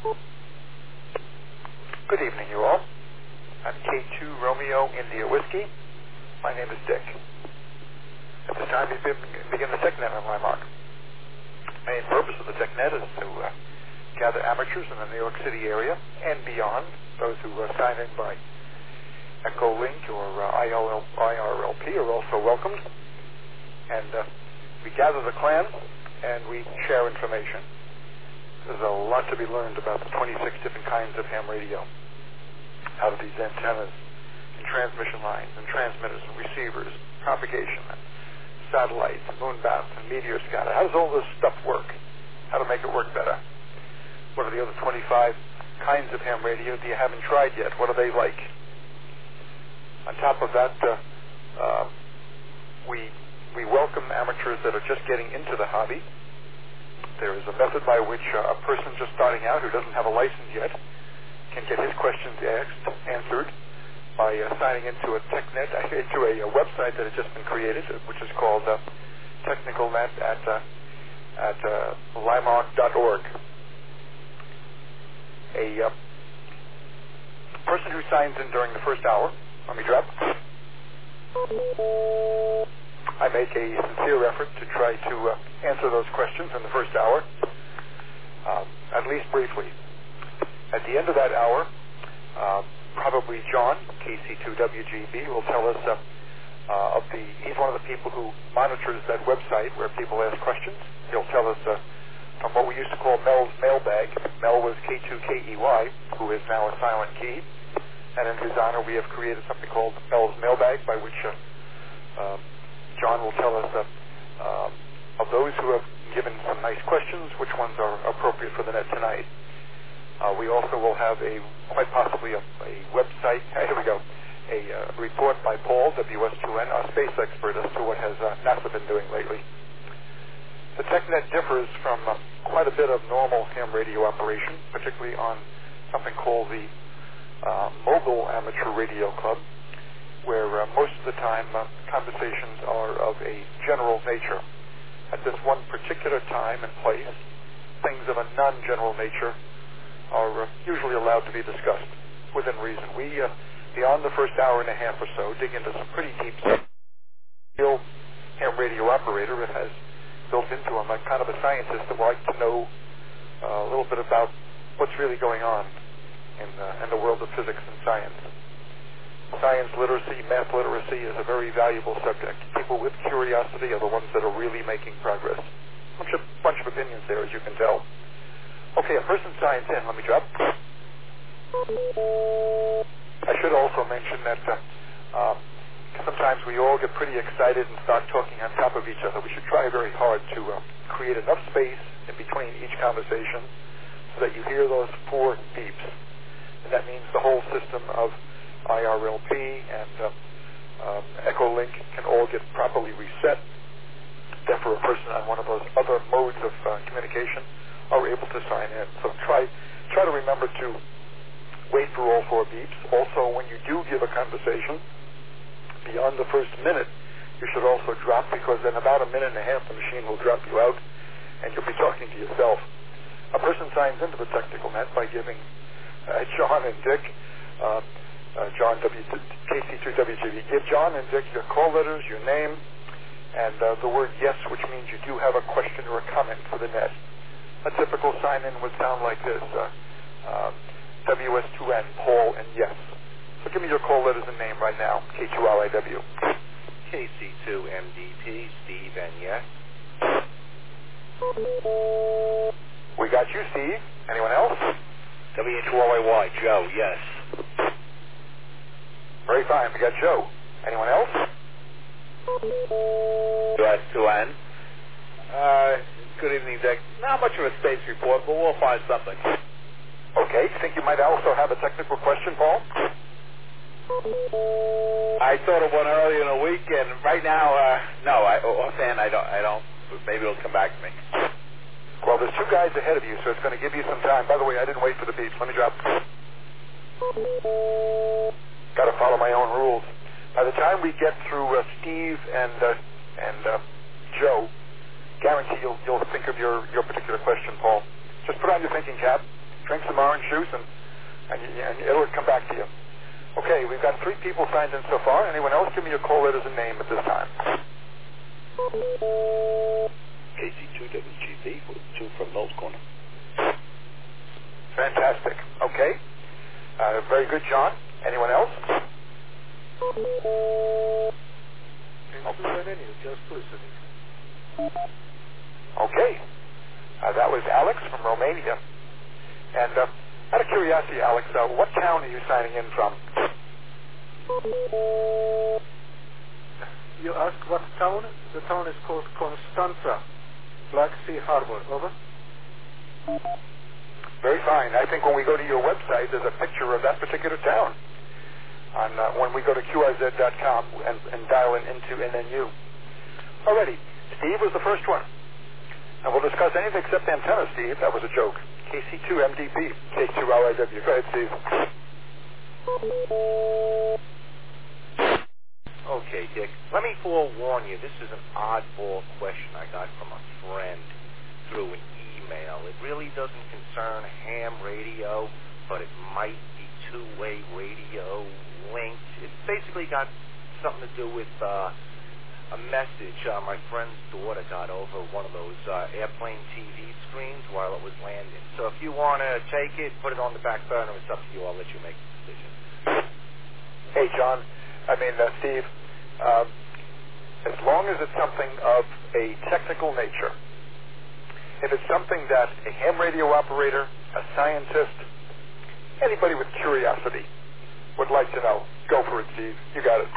Good evening, you all. I'm K2 Romeo India Whiskey. My name is Dick. At this time, we begin the TechNet on Limark. The main purpose of the TechNet is to gather amateurs in the New York City area and beyond. Those who sign in by Echolink or IRLP are also welcomed. And we gather the clan and we share information. There's a lot to be learned about the 26 different kinds of ham radio. How do these antennas and transmission lines and transmitters and receivers, propagation, and satellites, and moonbaths, and meteor scatter, how does all this stuff work? How to make it work better? What are the other 25 kinds of ham radio that you haven't tried yet? What are they like? On top of that, we welcome amateurs that are just getting into the hobby. There is a method by which a person just starting out who doesn't have a license yet can get his questions answered by signing into a TechNet, into a website that has just been created, which is called TechnicalNet at limark.org. A person who signs in during the first hour, let me drop. I make a sincere effort to try to answer those questions in the first hour, at least briefly. At the end of that hour, probably John, KC2WGB, will tell us he's one of the people who monitors that website where people ask questions. He'll tell us from what we used to call Mel's mailbag. Mel was K2KEY, who is now a silent key. And in his honor, we have created something called Mel's mailbag, by which John will tell us of those who have given some nice questions, which ones are appropriate for the net tonight. We also will have quite possibly a website, here we go, a report by Paul, WS2N, our space expert, as to what has NASA been doing lately. The TechNet differs from quite a bit of normal ham radio operation, particularly on something called the Mobile Amateur Radio Club, where most of the time conversations are of a general nature. At this one particular time and place, things of a non-general nature are usually allowed to be discussed within reason. We, beyond the first hour and a half or so, dig into some pretty deep stuff. Real ham radio operator has built into him a kind of a scientist that would like to know a little bit about what's really going on in the world of physics and science. Science literacy, math literacy is a very valuable subject. People with curiosity are the ones that are really making progress. A bunch of opinions there, as you can tell. Okay, a person signs in. Let me drop. I should also mention that sometimes we all get pretty excited and start talking on top of each other. We should try very hard to create enough space in between each conversation so that you hear those 4 beeps. And that means the whole system of IRLP and Echolink can all get properly reset. Therefore, a person on one of those other modes of communication are able to sign in. So try to remember to wait for all 4 beeps. Also, when you do give a conversation, beyond the first minute, you should also drop, because in about a minute and a half, the machine will drop you out, and you'll be talking to yourself. A person signs into the technical net by giving John and Dick, John KC2WGB, give John and Dick your call letters, your name, and the word yes, which means you do have a question or a comment for the net. A typical sign-in would sound like this, WS2N, Paul, and yes. So give me your call letters and name right now, K2RIW. KC2MDP, Steve, and yes. We got you, Steve. Anyone else? W2RY, Joe, yes. Very fine. We got Joe. Anyone else? WS2N. Good evening, Dick. Not much of a space report, but we'll find something. Okay. Think you might also have a technical question, Paul? I thought of one earlier in the week, and right now, no. Offhand, I don't. Maybe it'll come back to me. Well, there's 2 guys ahead of you, so it's going to give you some time. By the way, I didn't wait for the beeps. Let me drop. Got to follow my own rules. By the time we get through Steve and Joe, guarantee you'll think of your particular question, Paul. Just put on your thinking cap, drink some orange juice, and it'll come back to you. Okay, we've got 3 people signed in so far. Anyone else? Give me your call letters and name at this time. KC2WGB, 2 from Knowles Corner. Fantastic. Okay. Very good, John. Anyone else? Okay. That was Alex from Romania. And out of curiosity, Alex, what town are you signing in from? You ask what town? The town is called Constanza, Black Sea Harbor. Over. Very fine. I think when we go to your website, there's a picture of that particular town. When we go to QRZ.com and dial into NNU. Alrighty. Steve was the first one. And we'll discuss anything except antenna, Steve. That was a joke. KC2MDP, K2LIW. Go ahead, Steve. Okay, Dick. Let me forewarn you, this is an oddball question I got from a friend through an email. It really doesn't concern ham radio, but it might be two-way radio linked. It's basically got something to do with a message my friend's daughter got over one of those airplane TV screens while it was landing. So if you want to take it, put it on the back burner. It's up to you. I'll let you make the decision. Hey, John. Steve, as long as it's something of a technical nature, if it's something that a ham radio operator, a scientist, anybody with curiosity would like to know, go for it, Steve. You got it.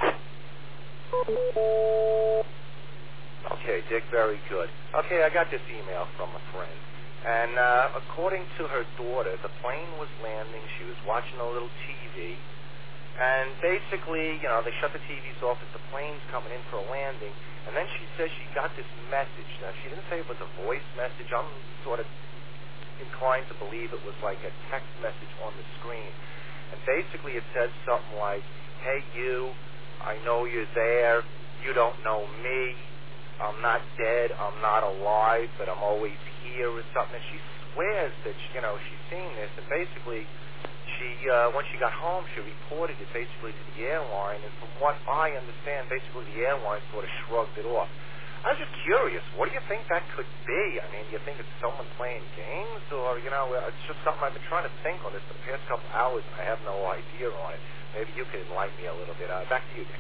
Okay, Dick, very good. Okay, I got this email from a friend. And according to her daughter, the plane was landing. She was watching a little TV. And basically, they shut the TVs off as the plane's coming in for a landing. And then she says she got this message. Now, she didn't say it was a voice message. I'm sort of inclined to believe it was like a text message on the screen. And basically it said something like, hey, you, I know you're there. You don't know me. I'm not dead. I'm not alive, but I'm always here or something. And she swears that, she's seen this. And basically, when she got home, she reported it basically to the airline, and from what I understand, basically the airline sort of shrugged it off. I was just curious, what do you think that could be? I mean, do you think it's someone playing games, or, it's just something I've been trying to think on this for the past couple hours, and I have no idea on it. Maybe you could enlighten me a little bit. Back to you, Dick.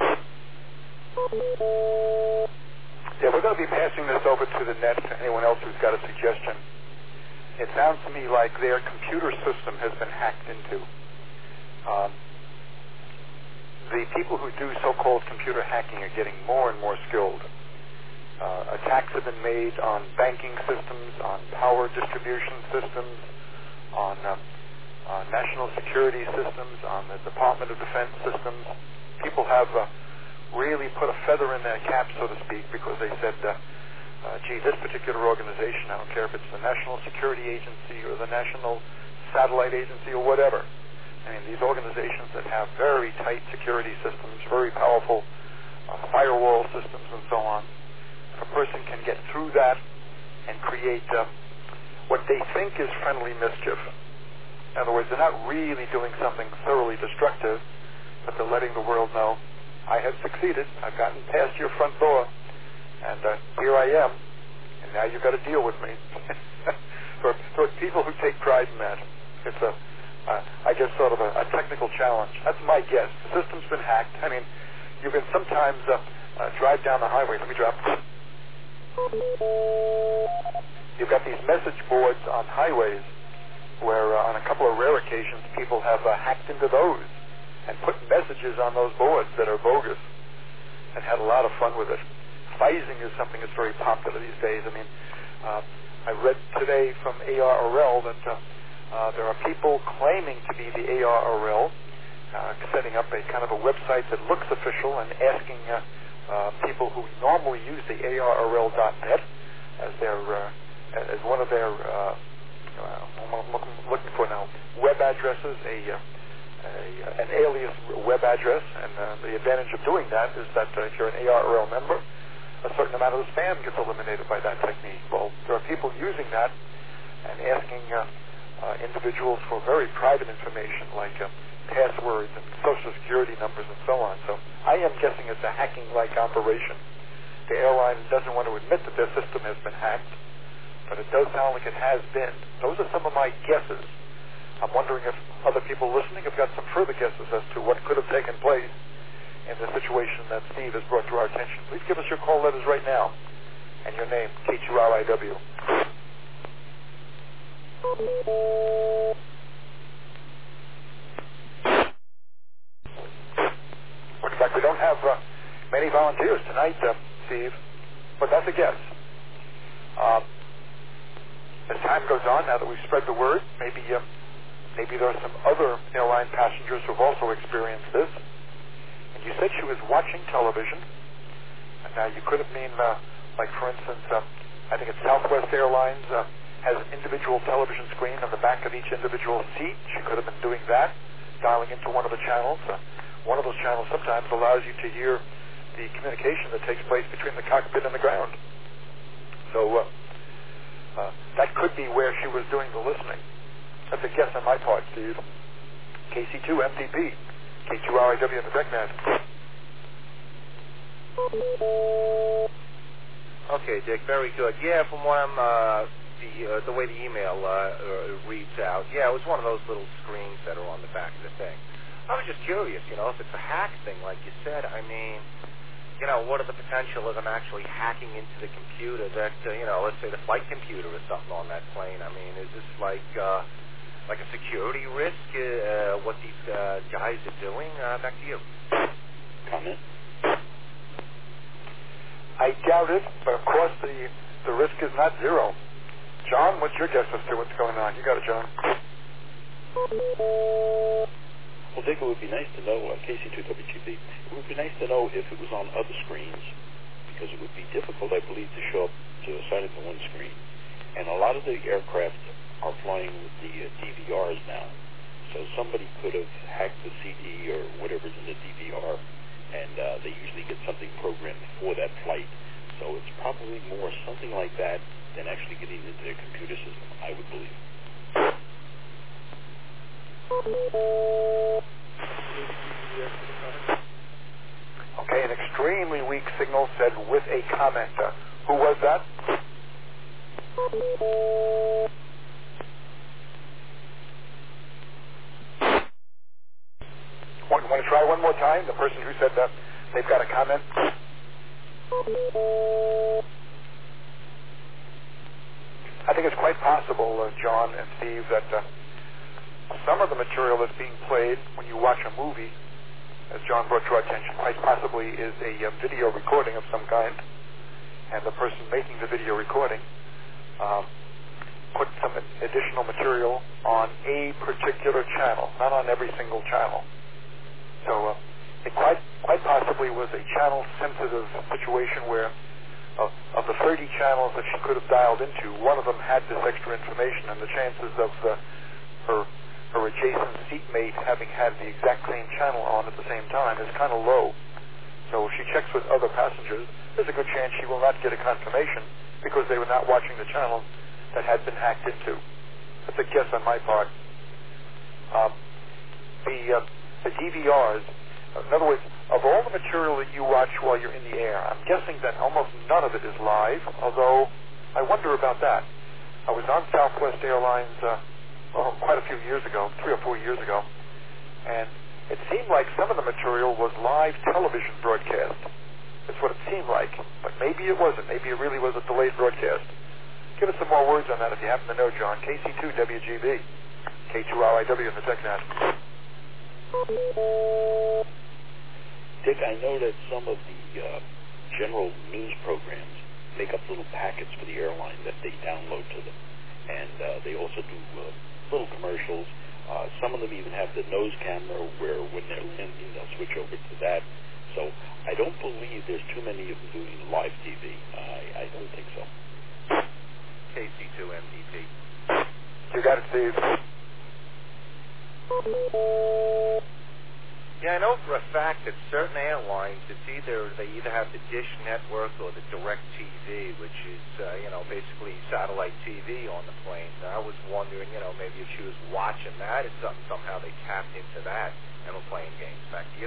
Yeah, we're going to be passing this over to the net to anyone else who's got a suggestion. It sounds to me like their computer system has been hacked into. The people who do so-called computer hacking are getting more and more skilled. Attacks have been made on banking systems, on power distribution systems, on national security systems, on the Department of Defense systems. People have really put a feather in their cap, so to speak, because they said, this particular organization, I don't care if it's the National Security Agency or the National Satellite Agency or whatever. I mean, these organizations that have very tight security systems, very powerful firewall systems and so on. If a person can get through that and create what they think is friendly mischief. In other words, they're not really doing something thoroughly destructive, but they're letting the world know, I have succeeded, I've gotten past your front door, and here I am, and now you've got to deal with me. for people who take pride in that, it's I guess, sort of a technical challenge. That's my guess. The system's been hacked. I mean, you can sometimes drive down the highway. Let me drop. You've got these message boards on highways where, on a couple of rare occasions, people have hacked into those and put messages on those boards that are bogus and had a lot of fun with it. Phishing is something that's very popular these days. I mean, I read today from ARRL that there are people claiming to be the ARRL, setting up a kind of a website that looks official and asking people who normally use the ARRL.net as one of their I'm looking for now web addresses, an alias web address, and the advantage of doing that is that if you're an ARRL member, a certain amount of the spam gets eliminated by that technique. Well, there are people using that and asking individuals for very private information like passwords and social security numbers and so on. So I am guessing it's a hacking-like operation. The airline doesn't want to admit that their system has been hacked, but it does sound like it has been. Those are some of my guesses. I'm wondering if other people listening have got some further guesses as to what could have taken place in the situation that Steve has brought to our attention. Please give us your call letters right now and your name, K2RIW. Looks like we don't have many volunteers tonight, Steve, but that's a guess. As time goes on, now that we've spread the word, maybe there are some other airline passengers who have also experienced this. And you said she was watching television. And now you could have mean, like for instance, I think it's Southwest Airlines has an individual television screen on the back of each individual seat. She could have been doing that, dialing into one of the channels. One of those channels sometimes allows you to hear the communication that takes place between the cockpit and the ground. So that could be where she was doing the listening. That's a guess on my part, Steve. KC2 MDP, K2RIW in the TechNet. Okay, Dick, very good. Yeah, from what I'm, the way the email reads out, yeah, it was one of those little screens that are on the back of the thing. I was just curious, if it's a hack thing, like you said. I mean, what are the potential of them actually hacking into the computer that, let's say the flight computer or something on that plane? I mean, is this like a security risk, what these guys are doing? Back to you. Comment? I doubt it, but of course the risk is not zero. John, what's your guess as to what's going on? You got it, John. Well, Dick, it would be nice to know, KC2WGB, it would be nice to know if it was on other screens, because it would be difficult, I believe, to show up to assign it to one screen. And a lot of the aircraft are flying with the DVRs now, so somebody could have hacked the CD or whatever's in the DVR, and they usually get something programmed for that flight. So it's probably more something like that than actually getting into their computer system, I would believe. Okay, an extremely weak signal said with a comment. Who was that? Want to try one more time? The person who said that they've got a comment. I think it's quite possible, John and Steve, that some of the material that's being played when you watch a movie, as John brought to our attention, quite possibly is a video recording of some kind, and the person making the video recording put some additional material on a particular channel, not on every single channel. So it quite possibly was a channel-sensitive situation where of the 30 channels that she could have dialed into, one of them had this extra information, and the chances of her adjacent seatmate having had the exact same channel on at the same time is kind of low. So if she checks with other passengers, there's a good chance she will not get a confirmation because they were not watching the channel that had been hacked into. That's a guess on my part. The DVRs, in other words, of all the material that you watch while you're in the air, I'm guessing that almost none of it is live, although I wonder about that. I was on Southwest Airlines quite a few years ago, 3 or 4 years ago, and it seemed like some of the material was live television broadcast. That's what it seemed like, but maybe it wasn't. Maybe it really was a delayed broadcast. Give us some more words on that if you happen to know, John. KC2WGB, K2RIW in the TechNet. Dick, I know that some of the general news programs make up little packets for the airline that they download to them. And they also do little commercials. Some of them even have the nose camera where when they're landing, they'll switch over to that. So I don't believe there's too many of them doing live TV. I don't think so. KC2 MDP. You got it, Steve. Yeah, I know know for a fact that certain airlines, they either have the Dish Network or the Direct TV, which is basically satellite TV on the plane. I was wondering, maybe if she was watching that, it's somehow they tapped into that and were playing games. Back to you.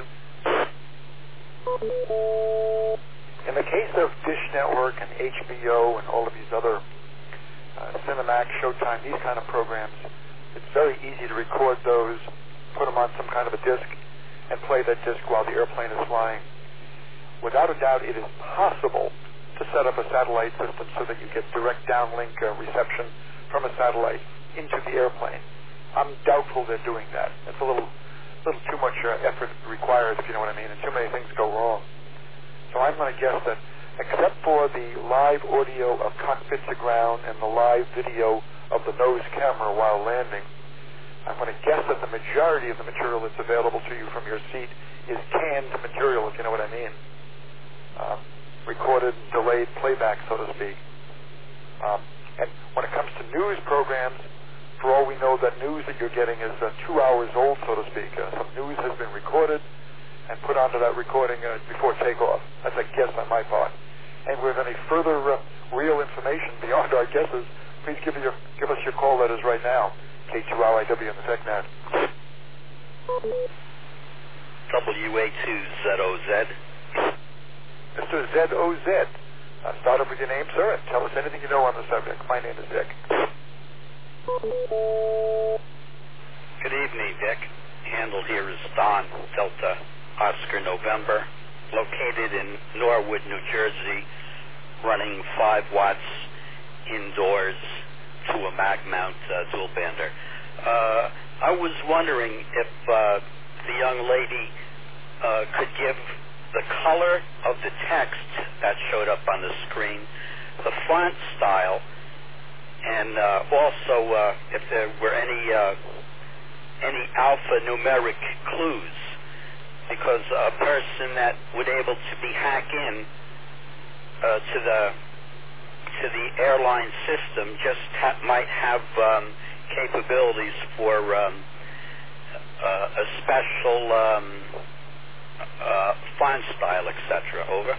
In the case of Dish Network and HBO and all of these other Cinemax, Showtime, these kind of programs, it's very easy to record those, put them on some kind of a disc, and play that disc while the airplane is flying. Without a doubt, it is possible to set up a satellite system so that you get direct downlink reception from a satellite into the airplane. I'm doubtful they're doing that. It's a little too much effort required, if you know what I mean, and too many things go wrong. So I'm going to guess that except for the live audio of cockpit to ground and the live video of the nose camera while landing, I'm going to guess that the majority of the material that's available to you from your seat is canned material, if you know what I mean. Recorded, delayed playback, so to speak. And when it comes to news programs, for all we know, that news that you're getting is 2 hours old, so to speak. Some news has been recorded and put onto that recording before takeoff. That's a guess on my part. And with any further real information beyond our guesses, please give us your call letters right now. K2RIW in the TechNet. WA2ZOZ. Mr. ZOZ, start up with your name, sir, and tell us anything you know on the subject. My name is Dick. Good evening, Dick. Handle here is Don, Delta Oscar November, located in Norwood, New Jersey, running 5 watts indoors to a mag mount dual bander. I was wondering if the young lady could give the color of the text that showed up on the screen, the font style, and also if there were any alphanumeric clues, because a person that would able to be hacked in to the airline system just might have capabilities for a special font style, etc. Over.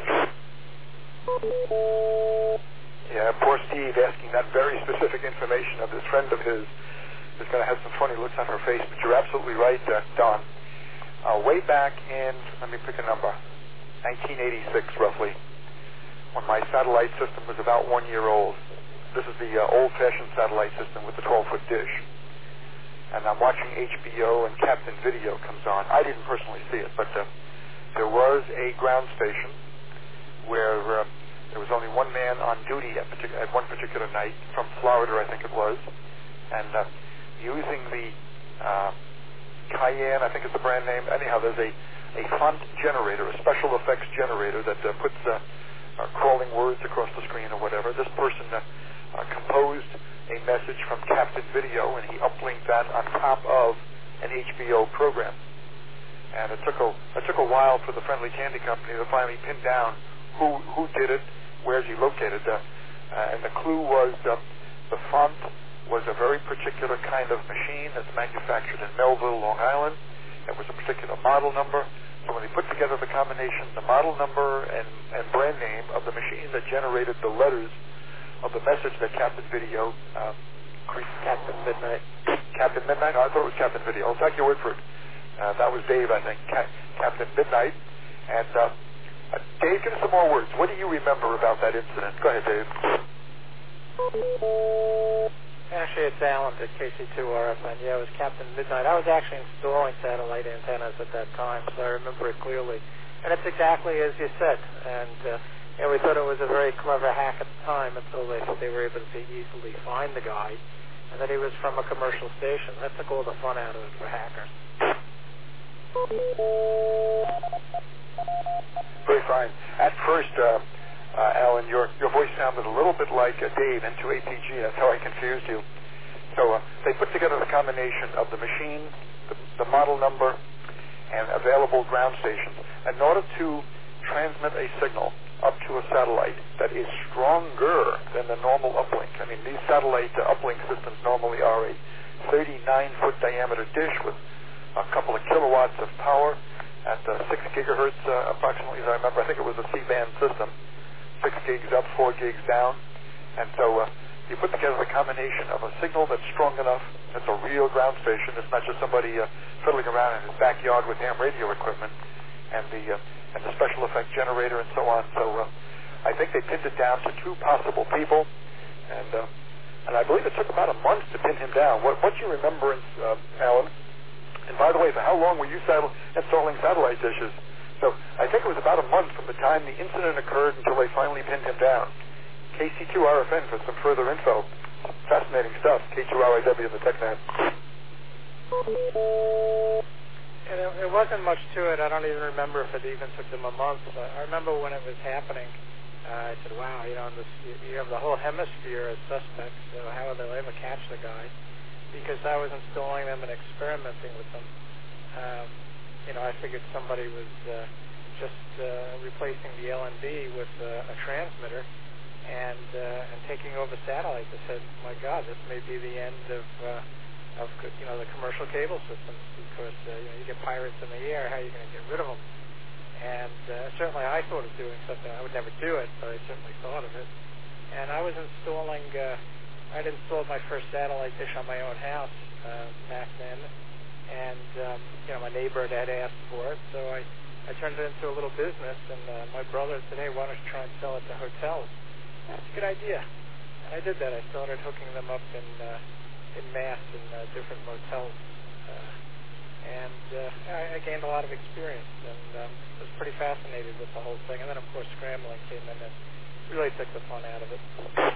Yeah, poor Steve asking that very specific information of this friend of his is going to have some funny looks on her face, but you're absolutely right, Don. Way back in, let me pick a number, 1986 roughly, when my satellite system was about 1 year old. This is the old-fashioned satellite system with the 12-foot dish. And I'm watching HBO and Captain Video comes on. I didn't personally see it, but there was a ground station where there was only one man on duty at one particular night, from Florida, I think it was, and using the Cayenne, I think is the brand name. Anyhow, there's a font generator, a special effects generator that puts crawling words across the screen or whatever. This person composed a message from Captain Video, and he uplinked that on top of an HBO program. And it took a while for the friendly candy company to finally pin down who did it, where's he located. And the clue was the font was a very particular kind of machine that's manufactured in Melville, Long Island. It was a particular model number. So when they put together the combination, the model number and brand name of the machine that generated the letters of the message that Captain Video Captain Midnight. Captain Midnight? Oh, I thought it was Captain Video. I'll take your word for it. That was Dave, I think. Captain Midnight. And Dave, give us some more words. What do you remember about that incident? Go ahead, Dave. Actually, it's Alan at KC2RFN. Yeah, it was Captain Midnight. I was actually installing satellite antennas at that time, so I remember it clearly. And it's exactly as you said. And we thought it was a very clever hack at the time until they were able to easily find the guy, and that he was from a commercial station. That took all the fun out of it for hackers. Very fine. At first, Alan, your voice sounded a little bit like Dave, N2APG. That's how I confused you. So they put together the combination of the machine, the model number, and available ground stations in order to transmit a signal up to a satellite that is stronger than the normal uplink. I mean, these satellite uplink systems normally are a 39-foot diameter dish with a couple of kilowatts of power. at 6 gigahertz approximately, as I remember. I think it was a C-band system, 6 gigs up, 4 gigs down. And so you put together the combination of a signal that's strong enough, that's a real ground station, it's not just somebody fiddling around in his backyard with ham radio equipment, and the special effect generator and so on. So I think they pinned it down to 2 possible people, and I believe it took about a month to pin him down. What's your remembrance, Alan? And by the way, for how long were you installing satellite dishes? So I think it was about a month from the time the incident occurred until they finally pinned him down. KC2RFN for some further info. Fascinating stuff. K2RIW in the TechNet. There wasn't much to it. I don't even remember if it even took them a month. I remember when it was happening. I said, wow, you have the whole hemisphere as suspects, so how will they ever catch the guy? Because I was installing them and experimenting with them. I figured somebody was just replacing the LNB with a transmitter and taking over satellites. I said, my God, this may be the end of the commercial cable systems, because you get pirates in the air. How are you going to get rid of them? And certainly I thought of doing something. I would never do it, but I certainly thought of it. And I was installing, I'd installed my first satellite dish on my own house back then. And, my neighbor had asked for it, so I turned it into a little business. And my brother said, hey, why don't you try and sell it to hotels? That's a good idea. And I did that. I started hooking them up in mass in different motels. I gained a lot of experience and was pretty fascinated with the whole thing. And then, of course, scrambling came in and really took the fun out of it.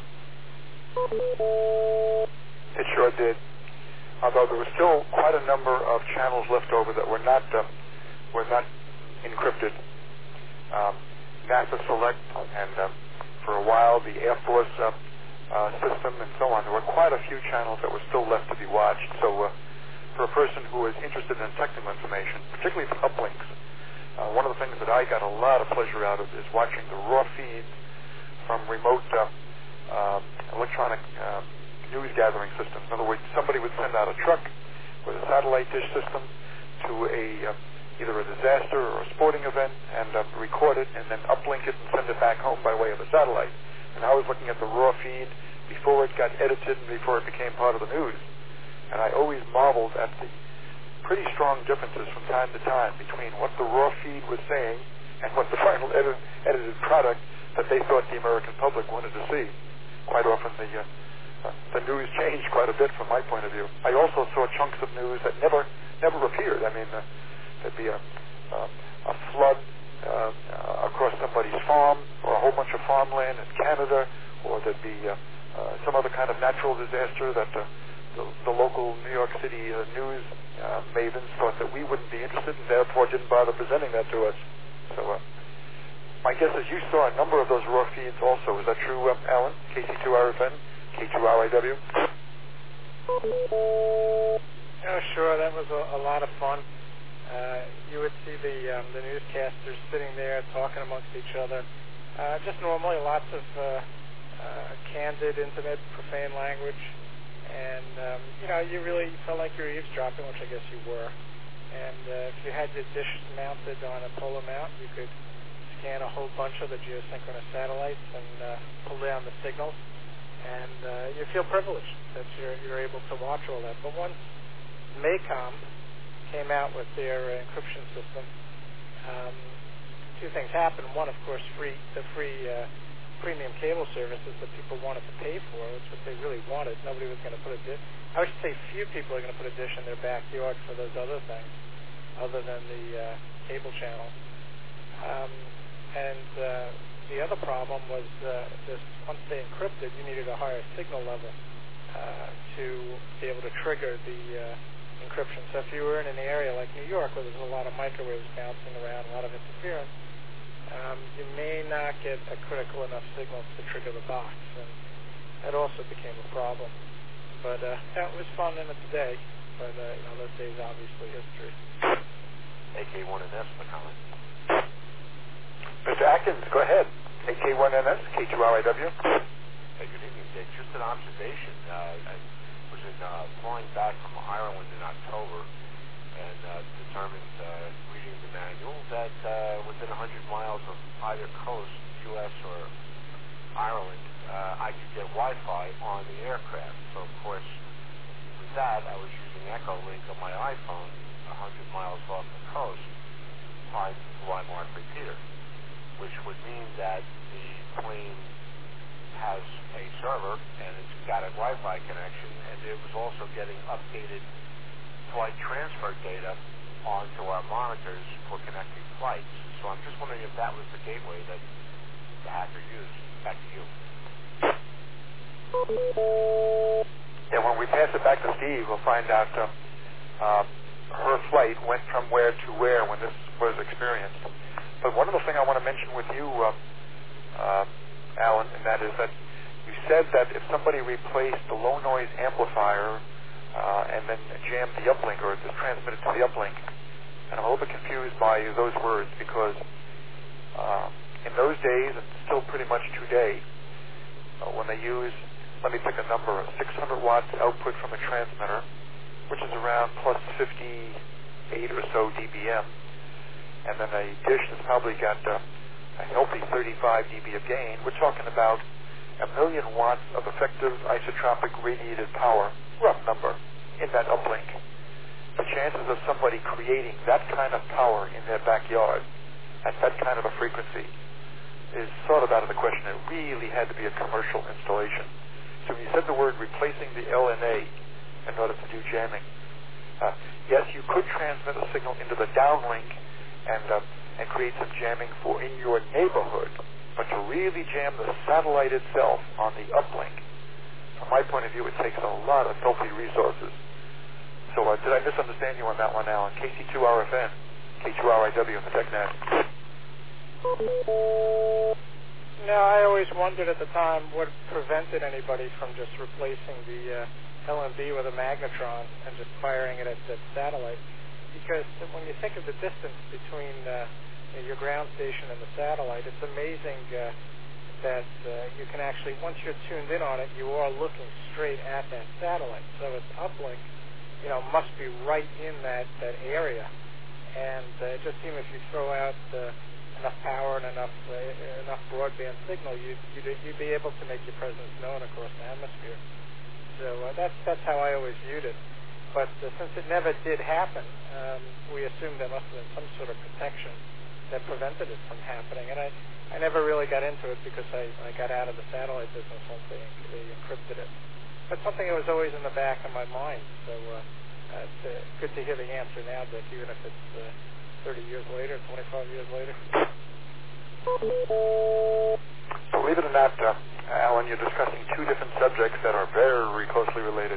It sure did. Although there was still quite a number of channels left over that were not encrypted. NASA Select and for a while the Air Force system and so on. There were quite a few channels that were still left to be watched. So for a person who is interested in technical information, particularly for uplinks, one of the things that I got a lot of pleasure out of is watching the raw feeds from remote electronic news gathering systems. In other words, somebody would send out a truck with a satellite dish system to either a disaster or a sporting event and record it and then uplink it and send it back home by way of a satellite. And I was looking at the raw feed before it got edited and before it became part of the news. And I always marveled at the pretty strong differences from time to time between what the raw feed was saying and what the final edited product that they thought the American public wanted to see. Quite often the news changed quite a bit from my point of view. I also saw chunks of news that never appeared. I mean, there'd be a flood across somebody's farm, or a whole bunch of farmland in Canada, or there'd be some other kind of natural disaster that the local New York City news mavens thought that we wouldn't be interested and therefore didn't bother presenting that to us. So my guess is you saw a number of those raw feeds also. Is that true, Alan? KC2RFN, K2RIW? Oh, sure. That was a lot of fun. You would see the newscasters sitting there talking amongst each other. Just normally lots of candid, intimate, profane language. And, you really felt like you were eavesdropping, which I guess you were. And if you had your dish mounted on a polar mount, you could scan a whole bunch of the geosynchronous satellites and pull down the signals. And you feel privileged that you're able to watch all that. But once MACOM came out with their encryption system, 2 things happened. One, of course, the free premium cable services that people wanted to pay for. That's what they really wanted. Nobody was going to put a dish. I would say few people are going to put a dish in their backyard for those other things, other than the cable channel. The other problem was once they encrypted, you needed a higher signal level to be able to trigger the encryption. So if you were in an area like New York where there's a lot of microwaves bouncing around, a lot of interference, you may not get a critical enough signal to trigger the box, and that also became a problem. But it was fun in its day, but those days obviously history. AK1NS, the comment. Mr. Atkins, go ahead. AK1NS, K2RIW. Hey, good evening, Dick. Just an observation. I was flying back from Ireland in October, and determined, reading the manual, that within 100 miles of either coast, U.S. or Ireland, I could get Wi-Fi on the aircraft. So, of course, with that, I was using Echolink on my iPhone 100 miles off the coast, flying to Weimar repeater, which would mean that the plane has a server and it's got a Wi-Fi connection, and it was also getting updated flight transfer data onto our monitors for connecting flights. So I'm just wondering if that was the gateway that the hacker used. Back to you. Yeah, when we pass it back to Steve, we'll find out her flight went from where to where when this was experienced. But one other thing I want to mention with you, Alan, and that is that you said that if somebody replaced the low noise amplifier and then jammed the uplink, or just transmitted to the uplink, and I'm a little bit confused by those words, because in those days, and still pretty much today, when they use, let me pick a number, 600 watts output from a transmitter, which is around plus 58 or so dBm, and then a dish that's probably got a healthy 35 dB of gain, we're talking about 1 million watts of effective isotropic radiated power, rough number, in that uplink. The chances of somebody creating that kind of power in their backyard at that kind of a frequency is sort of out of the question. It really had to be a commercial installation. So when you said the word replacing the LNA in order to do jamming, yes, you could transmit a signal into the downlink and create some jamming for in your neighborhood, but to really jam the satellite itself on the uplink, from my point of view, it takes a lot of filthy resources. So did I misunderstand you on that one, Alan? KC2RFN, K2RIW in the TechNet. No, I always wondered at the time what prevented anybody from just replacing the LMB with a magnetron and just firing it at the satellite. Because when you think of the distance between your ground station and the satellite, it's amazing that you can actually, once you're tuned in on it, you are looking straight at that satellite. So its uplink, must be right in that area. And it just seems if you throw out enough power and enough broadband signal, you'd be able to make your presence known across the hemisphere. So that's how I always viewed it. But since it never did happen, we assumed there must have been some sort of protection that prevented it from happening. And I never really got into it because I got out of the satellite business once they encrypted it. But something that was always in the back of my mind. So it's good to hear the answer now, Dick, even if it's 30 years later, 25 years later. Believe it or not, Alan, you're discussing two different subjects that are very closely related.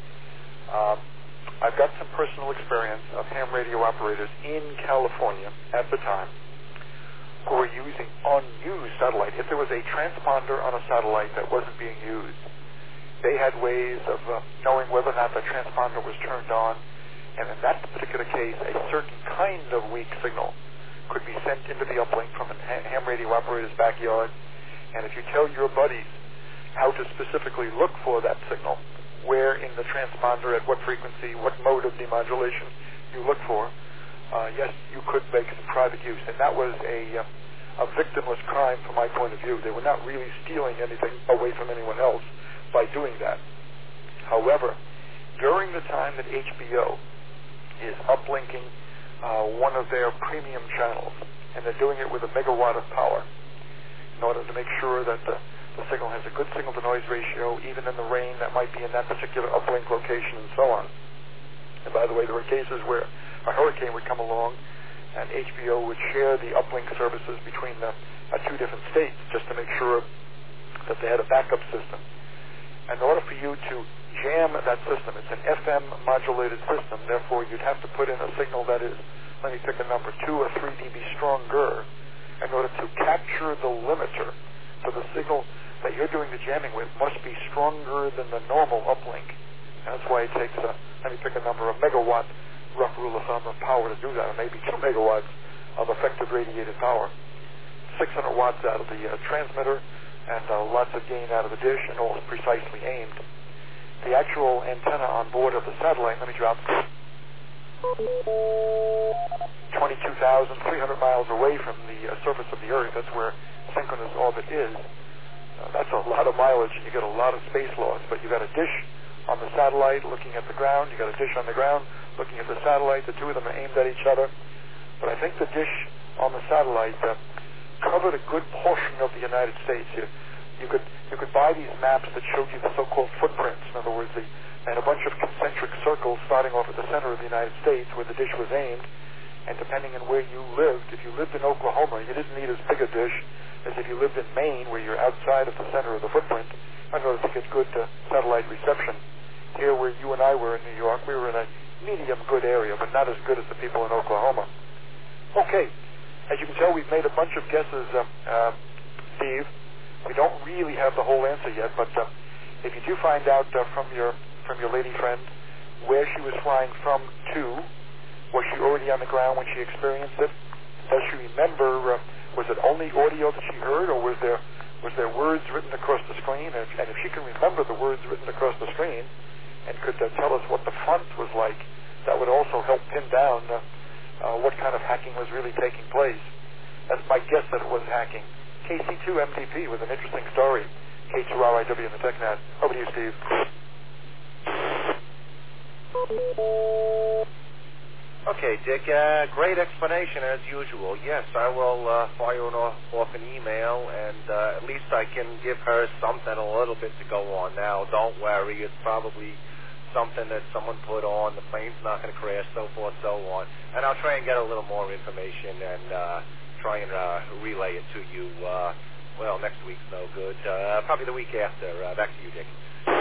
I've got some personal experience of ham radio operators in California at the time who were using unused satellite. If there was a transponder on a satellite that wasn't being used, they had ways of knowing whether or not the transponder was turned on, and in that particular case, a certain kind of weak signal could be sent into the uplink from a ham radio operator's backyard. And if you tell your buddies how to specifically look for that signal, where in the transponder, at what frequency, what mode of demodulation you look for, yes, you could make some private use. And that was a victimless crime from my point of view. They were not really stealing anything away from anyone else by doing that. However, during the time that HBO is uplinking one of their premium channels, and they're doing it with a megawatt of power in order to make sure that the signal has a good signal-to-noise ratio, even in the rain that might be in that particular uplink location, and so on. And by the way, there were cases where a hurricane would come along, and HBO would share the uplink services between the two different states just to make sure that they had a backup system. In order for you to jam that system, it's an FM modulated system, therefore you'd have to put in a signal that is, let me pick a number, 2 or 3 dB stronger in order to capture the limiter. So the signal that you're doing the jamming with must be stronger than the normal uplink. And that's why it takes, let me pick a number, a megawatt, rough rule of thumb, of power to do that, or maybe 2 megawatts of effective radiated power. 600 watts out of the transmitter, and lots of gain out of the dish, and all precisely aimed. The actual antenna on board of the satellite, let me drop. 22,300 miles away from the surface of the Earth. That's where synchronous orbit is. That's a lot of mileage, and you get a lot of space loss. But you got a dish on the satellite looking at the ground. You got a dish on the ground looking at the satellite. The two of them are aimed at each other. But I think the dish on the satellite covered a good portion of the United States. You could buy these maps that showed you the so-called footprints. In other words, and a bunch of concentric circles starting off at the center of the United States where the dish was aimed. And depending on where you lived, if you lived in Oklahoma, you didn't need as big a dish as if you lived in Maine, where you're outside of the center of the footprint. I know to get good satellite reception. Here, where you and I were in New York, we were in a medium good area, but not as good as the people in Oklahoma. Okay, as you can tell, we've made a bunch of guesses, Steve. We don't really have the whole answer yet, but if you do find out from your lady friend where she was flying from to, was she already on the ground when she experienced it? Does she remember? Was it only audio that she heard, or was there words written across the screen? And if she can remember the words written across the screen, and could tell us what the font was like, that would also help pin down what kind of hacking was really taking place. That's my guess that it was hacking. KC2-MDP was an interesting story. K2RIW in the TechNet. Over to you, Steve. Okay, Dick, great explanation as usual. Yes, I will fire off an email, and at least I can give her something a little bit to go on now. Don't worry, it's probably something that someone put on. The plane's not going to crash, so forth, so on. And I'll try and get a little more information and try and relay it to you. Well, next week's no good. Probably the week after. Back to you, Dick.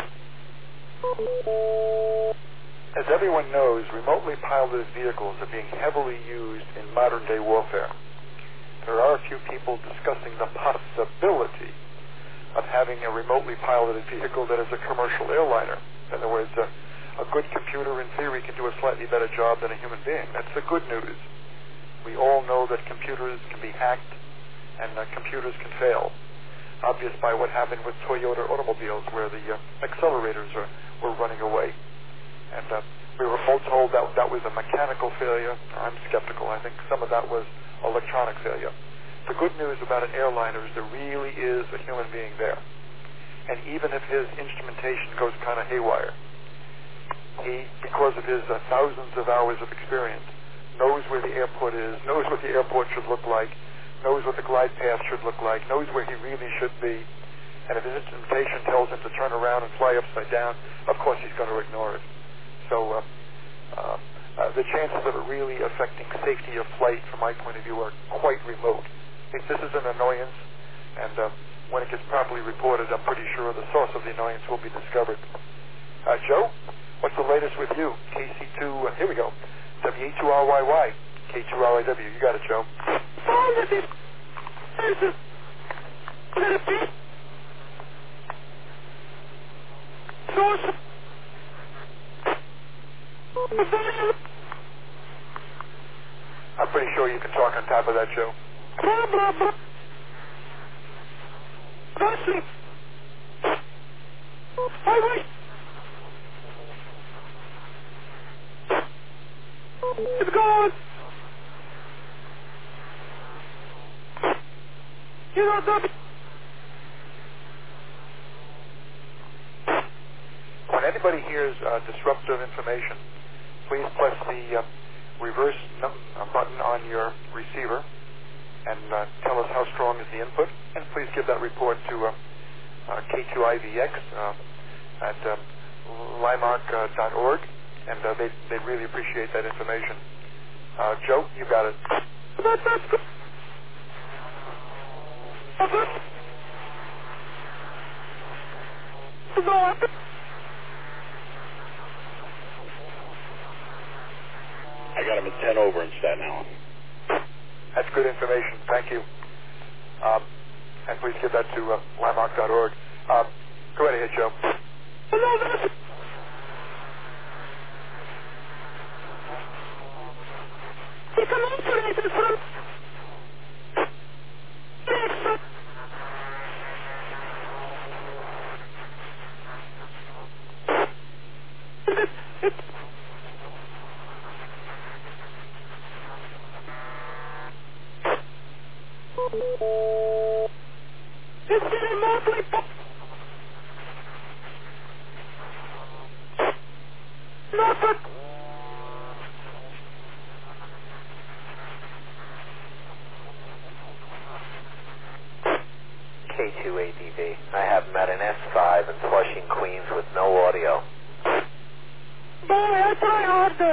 As everyone knows, remotely piloted vehicles are being heavily used in modern-day warfare. There are a few people discussing the possibility of having a remotely piloted vehicle that is a commercial airliner. In other words, a good computer, in theory, can do a slightly better job than a human being. That's the good news. We all know that computers can be hacked and computers can fail. Obvious by what happened with Toyota automobiles, where the accelerators were running away. And we were all told that that was a mechanical failure. I'm skeptical. I think some of that was electronic failure. The good news about an airliner is there really is a human being there. And even if his instrumentation goes kind of haywire, he, because of his thousands of hours of experience, knows where the airport is, knows what the airport should look like, knows what the glide path should look like, knows where he really should be. And if his instrumentation tells him to turn around and fly upside down, of course he's going to ignore it. So the chances of it really affecting safety of flight, from my point of view, are quite remote. If this is an annoyance, and when it gets properly reported, I'm pretty sure the source of the annoyance will be discovered. Joe, what's the latest with you? KC2, here we go. W2RYY, K2RIW. You got it, Joe. I'm pretty sure you can talk on top of that, Joe. It's gone. You know, when anybody hears disruptive information, please press the reverse button on your receiver and tell us how strong is the input. And please give that report to K2IVX at limark.org, and they'd really appreciate that information. Joe, you got it. I got him at 10 over in Staten Island. That's good information. Thank you. And please give that to limark.org. Go right ahead, Joe. It's getting mostly... Nothing. K2ADV. I have them at an S5 in Flushing, Queens with no audio. Boy, I try hard this.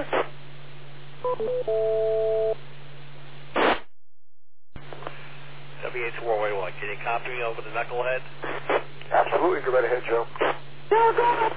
WH4Y1, can you copy me over the knucklehead? Absolutely. Go right ahead, Joe. Yeah, go ahead.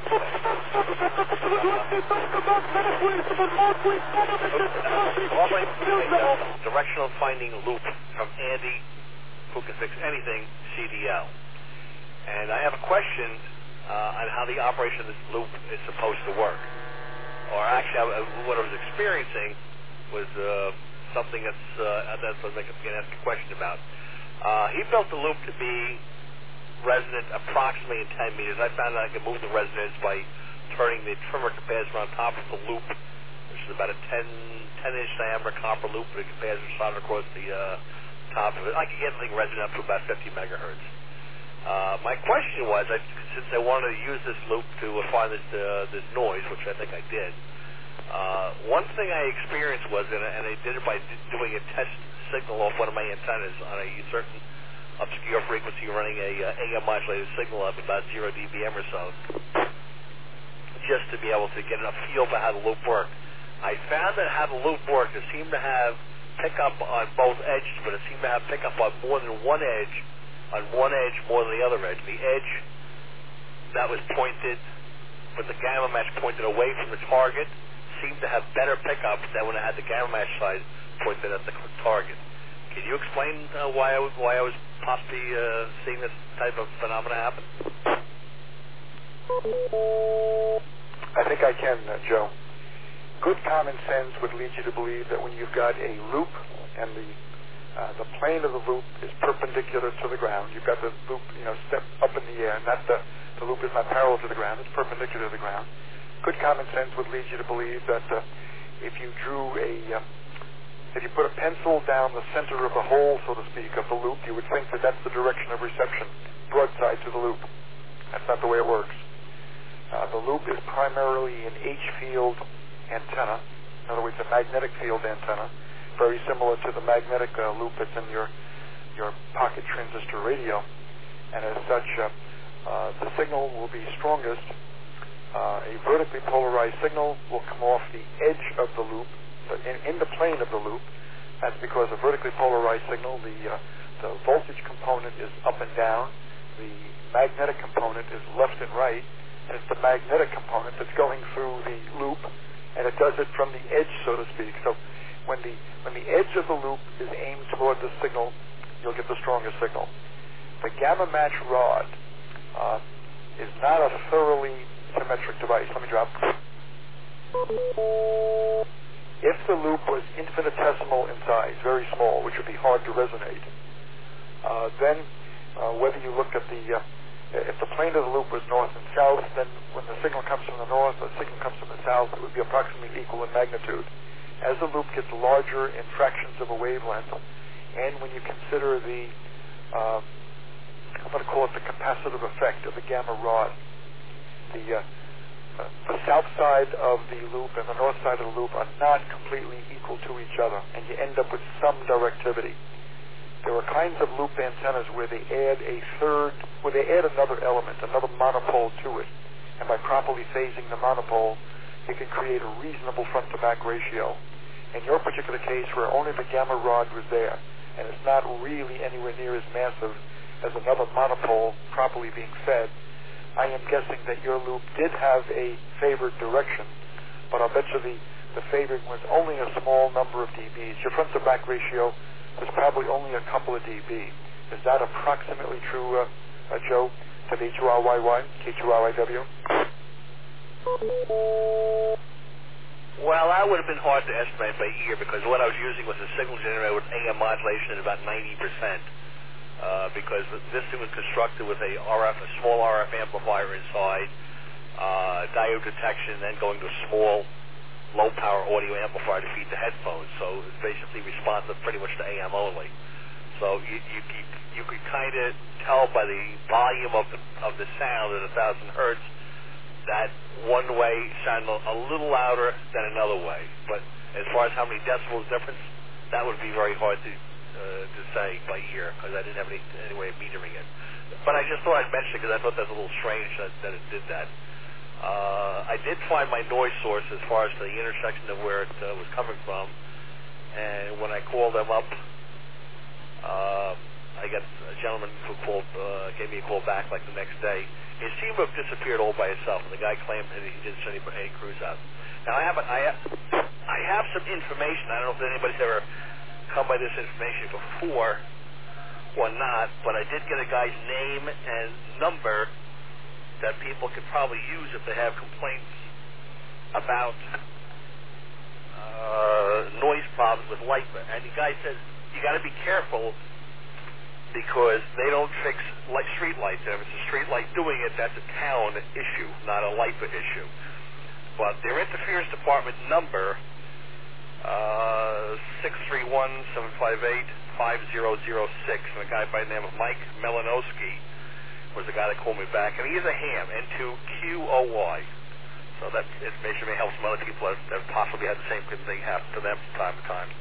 Directional finding loop from Andy, who can fix anything, CDL. And I have a question on how the operation of this loop is supposed to work. Or actually, what I was experiencing was something that's I can ask a question about. He built the loop to be resonant approximately in 10 meters. I found that I could move the resonance by turning the trimmer capacitor on top of the loop, which is about a 10-inch diameter copper loop with a capacitor soldered across the top of it. I could get the thing resonant up to about 50 megahertz. My question was, since I wanted to use this loop to find this noise, which I think I did, one thing I experienced was, and I did it by doing a test signal off one of my antennas on a certain obscure frequency, running a AM modulated signal of about 0 dBm or so, just to be able to get enough feel for how the loop worked. I found that how the loop worked, it seemed to have pickup on both edges, but it seemed to have pickup on more than one edge, on one edge more than the other edge. The edge that was pointed, with the gamma match pointed away from the target, seemed to have better pickup than when it had the gamma match side pointed at the target. Can you explain why I was possibly seeing this type of phenomena happen? I think I can, Joe. Good common sense would lead you to believe that when you've got a loop and the plane of the loop is perpendicular to the ground, you've got the loop, step up in the air, not the loop is not parallel to the ground, it's perpendicular to the ground. Good common sense would lead you to believe that if you if you put a pencil down the center of the hole, so to speak, of the loop, you would think that that's the direction of reception, broadside to the loop. That's not the way it works. The loop is primarily an H-field antenna, in other words, a magnetic field antenna, very similar to the magnetic loop that's in your pocket transistor radio. And as such, the signal will be strongest. A vertically polarized signal will come off the edge of the loop, in the plane of the loop. That's because a vertically polarized signal, the voltage component is up and down, the magnetic component is left and right, and it's the magnetic component that's going through the loop, and it does it from the edge, so to speak. So when the edge of the loop is aimed toward the signal, you'll get the strongest signal. The gamma match rod is not a thoroughly symmetric device. Let me drop. If the loop was infinitesimal in size, very small, which would be hard to resonate, then whether you look at if the plane of the loop was north and south, then when the signal comes from the north, the signal comes from the south, it would be approximately equal in magnitude. As the loop gets larger in fractions of a wavelength, and when you consider I'm going to call it the capacitive effect of the gamma rod, the south side of the loop and the north side of the loop are not completely equal to each other, and you end up with some directivity. There are kinds of loop antennas where they add another element, another monopole to it, and by properly phasing the monopole, you can create a reasonable front-to-back ratio. In your particular case, where only the gamma rod was there, and it's not really anywhere near as massive as another monopole properly being fed, I am guessing that your loop did have a favored direction, but I'll bet you the favored was only a small number of dBs. Your front-to-back ratio was probably only a couple of dB. Is that approximately true, Joe, to the H2RYY, K2RIW? Well, that would have been hard to estimate by ear because what I was using was a signal generator with AM modulation at about 90%. Because this thing was constructed with a small RF amplifier inside, diode detection, then going to a small, low-power audio amplifier to feed the headphones. So it's basically responsive pretty much to AM only. So you could kind of tell by the volume of the sound at 1,000 hertz that one way sounded a little louder than another way. But as far as how many decibels difference, that would be very hard to say by ear, because I didn't have any way of metering it. But I just thought I'd mention it because I thought that was a little strange that it did that. I did find my noise source as far as the intersection of where it was coming from, and when I called them up, I got a gentleman who gave me a call back like the next day. It seemed to have disappeared all by itself, and the guy claimed that he didn't send any crews out. Now I have some information. I don't know if anybody's ever come by this information before or not, but I did get a guy's name and number that people could probably use if they have complaints about noise problems with light. And the guy says you got to be careful because they don't fix street lights. If it's a street light doing it, that's a town issue, not a LIPA issue. But their interference department number 631-758-5006, and a guy by the name of Mike Melanowski was the guy that called me back, and he is a ham, N2QOY. So that information may help some other people that possibly had the same thing happen to them from time to time.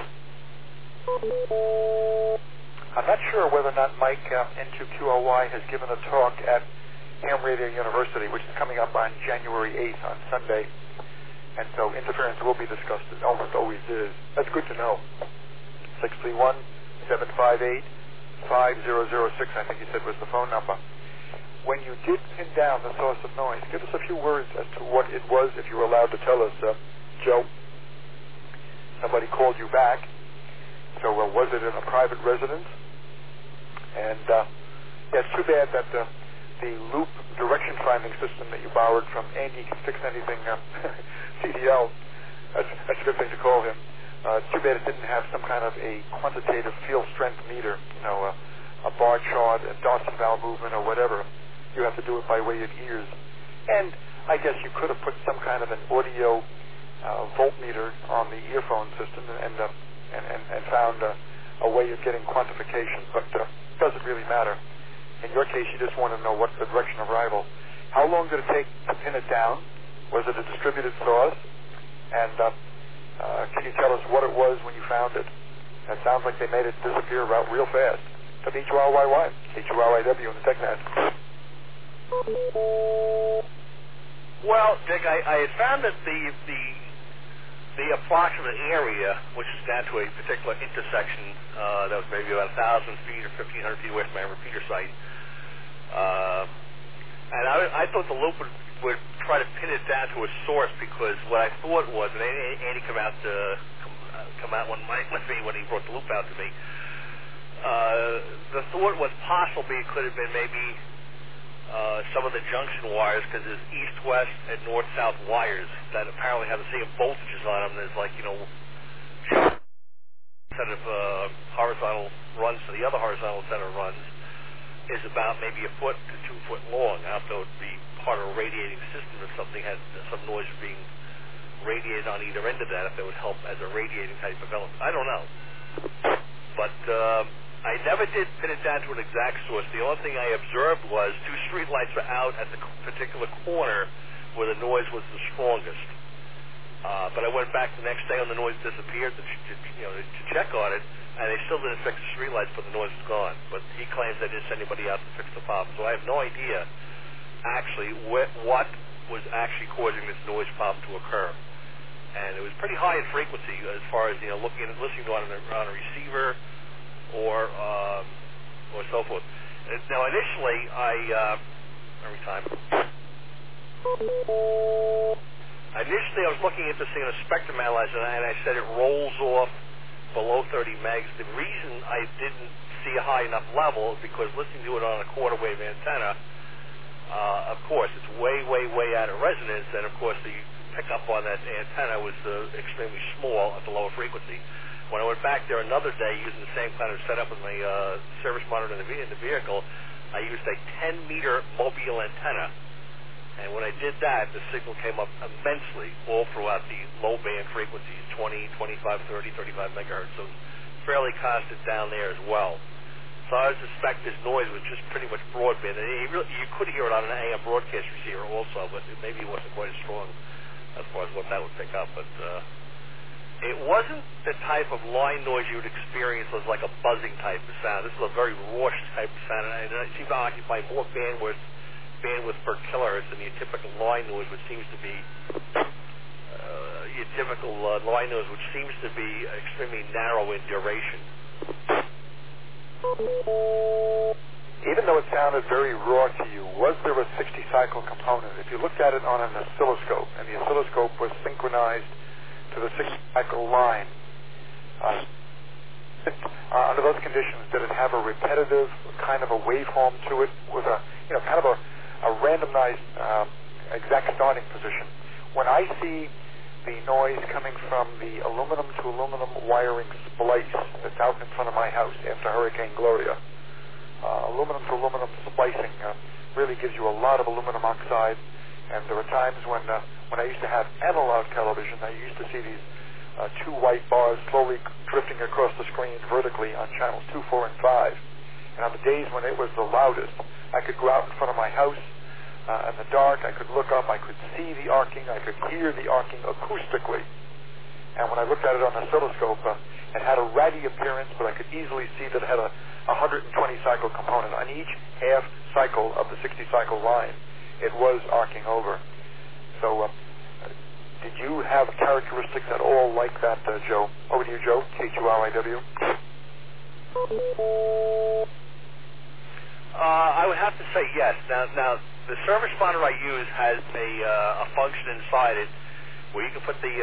I'm not sure whether or not Mike N2QOY has given a talk at Ham Radio University, which is coming up on January 8th on Sunday. And so interference will be discussed. It almost always is. That's good to know. 631-758-5006, I think you said was the phone number. When you did pin down the source of noise, give us a few words as to what it was, if you were allowed to tell us, Joe. Somebody called you back. So was it in a private residence? And it's too bad that the loop direction finding system that you borrowed from Andy Can Fix Anything CDL, that's a good thing to call him. It's too bad it didn't have some kind of a quantitative field strength meter, a bar chart, a Darcy valve movement, or whatever. You have to do it by way of ears. And I guess you could have put some kind of an audio voltmeter on the earphone system and found a way of getting quantification, but it doesn't really matter. In your case, you just want to know what's the direction of arrival. How long did it take to pin it down? Was it a distributed source? And can you tell us what it was when you found it? It sounds like they made it disappear real fast. WHRYY, KHRYW in the TechNet. Well, Dick, I had found that the approximate area, which is down to a particular intersection that was maybe about 1,000 feet or 1,500 feet away from my repeater site, and I thought the loop would try to pin it down to a source, because what I thought was, and Andy come out one night with me when he brought the loop out to me, the thought was possibly it could have been maybe some of the junction wires, because there's east-west and north-south wires that apparently have the same voltages on them. There's set of horizontal runs to the other horizontal set of runs is about maybe 1 foot to 2 foot long. I don't know if it would be part of a radiating system if something had some noise being radiated on either end of that, if it would help as a radiating type of element. I don't know. But I never did pin it down to an exact source. The only thing I observed was 2 street lights were out at the particular corner where the noise was the strongest. But I went back the next day when the noise disappeared to check on it, and they still didn't fix the street lights, but the noise was gone. But he claims they didn't send anybody out to fix the problem. So I have no idea actually what was actually causing this noise problem to occur. And it was pretty high in frequency as far as listening to it on a receiver or so forth. Now initially Initially, I was looking into seeing a spectrum analyzer, and I said it rolls off below 30 megs. The reason I didn't see a high enough level is because listening to it on a quarter wave antenna, of course, it's way, way, way out of resonance, and of course the pickup on that antenna was extremely small at the lower frequency. When I went back there another day using the same kind of setup with my service monitor in the vehicle, I used a 10-meter mobile antenna. And when I did that, the signal came up immensely all throughout the low band frequencies, 20, 25, 30, 35 megahertz. So fairly constant down there as well. So I would suspect this noise was just pretty much broadband. And you could hear it on an AM broadcast receiver also, but maybe it wasn't quite as strong as far as what that would pick up. But it wasn't the type of line noise you would experience as like a buzzing type of sound. This is a very raucous type of sound, and it seems to occupy more bandwidth per kilohertz than your typical line noise, which seems to be extremely narrow in duration. Even though it sounded very raw to you, was there a 60-cycle component? If you looked at it on an oscilloscope, and the oscilloscope was synchronized to the 60-cycle line, under those conditions, did it have a repetitive kind of a waveform to it with a, kind of a randomized exact starting position? When I see the noise coming from the aluminum to aluminum wiring splice that's out in front of my house after Hurricane Gloria, aluminum to aluminum splicing really gives you a lot of aluminum oxide. And there were times when I used to have analog television, I used to see these two white bars slowly drifting across the screen vertically on channels 2, 4, and 5. And on the days when it was the loudest, I could go out in front of my house in the dark, I could look up, I could see the arcing, I could hear the arcing acoustically. And when I looked at it on the oscilloscope, it had a ratty appearance, but I could easily see that it had a 120-cycle component. On each half cycle of the 60-cycle line, it was arcing over. So did you have characteristics at all like that, Joe? Over to you, Joe, KQRIW. I would have to say yes. Now the service responder I use has a function inside it where you can put the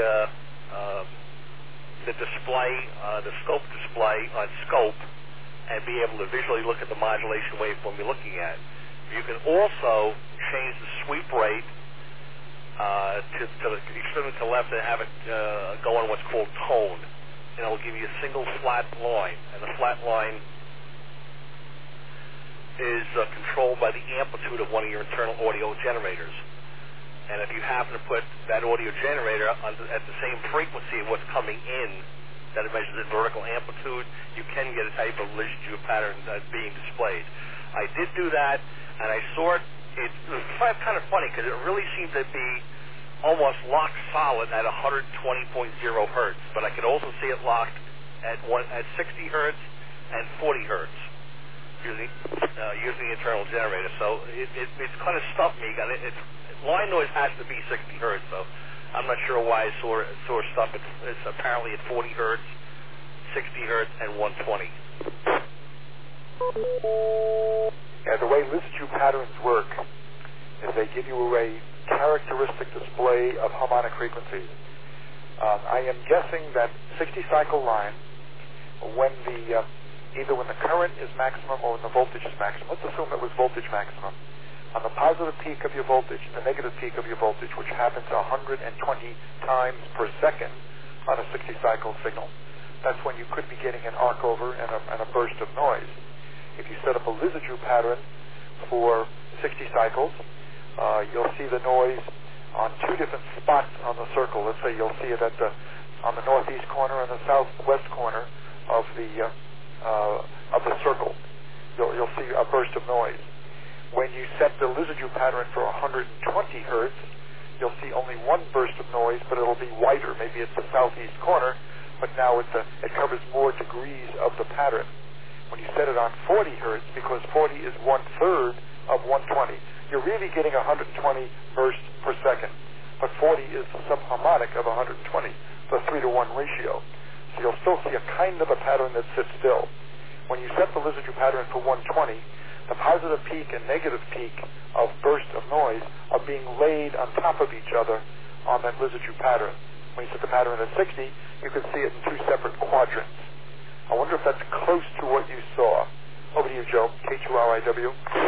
display, the scope display on scope, and be able to visually look at the modulation waveform you're looking at. You can also change the sweep rate to the extreme to the left and have it go on what's called tone, and it will give you a single flat line, and the flat line is controlled by the amplitude of one of your internal audio generators. And if you happen to put that audio generator at the same frequency of what's coming in, that it measures the vertical amplitude, you can get a type of Lissajous pattern being displayed. I did do that, and I saw it. It was kind of funny because it really seemed to be almost locked solid at 120.0 hertz, but I could also see it locked at 60 hertz and 40 hertz. Using the internal generator, so it's kind of stumped me. Line noise has to be 60 hertz, so I'm not sure why I saw stuff. It's apparently at 40 hertz, 60 hertz, and 120. Yeah, the way Lissajous patterns work is they give you a characteristic display of harmonic frequencies. I am guessing that 60-cycle line, when either when the current is maximum or when the voltage is maximum. Let's assume it was voltage maximum. On the positive peak of your voltage, the negative peak of your voltage, which happens 120 times per second on a 60-cycle signal, that's when you could be getting an arc over and a burst of noise. If you set up a Lissajous pattern for 60 cycles, you'll see the noise on two different spots on the circle. Let's say you'll see it on the northeast corner and the southwest corner of the circle. You'll see a burst of noise. When you set the Lissajous pattern for 120 hertz, you'll see only one burst of noise, but it'll be wider. Maybe it's the southeast corner, but now it covers more degrees of the pattern. When you set it on 40 hertz, because 40 is 1/3 of 120, you're really getting 120 bursts per second. But 40 is the subharmonic of 120, so a 3-to-1 ratio. So you'll still see a kind of a pattern that sits still. When you set the Lissajous pattern for 120, the positive peak and negative peak of burst of noise are being laid on top of each other on that Lissajous pattern. When you set the pattern at 60, you can see it in two separate quadrants. I wonder if that's close to what you saw. Over to you, Joe, KQRIW.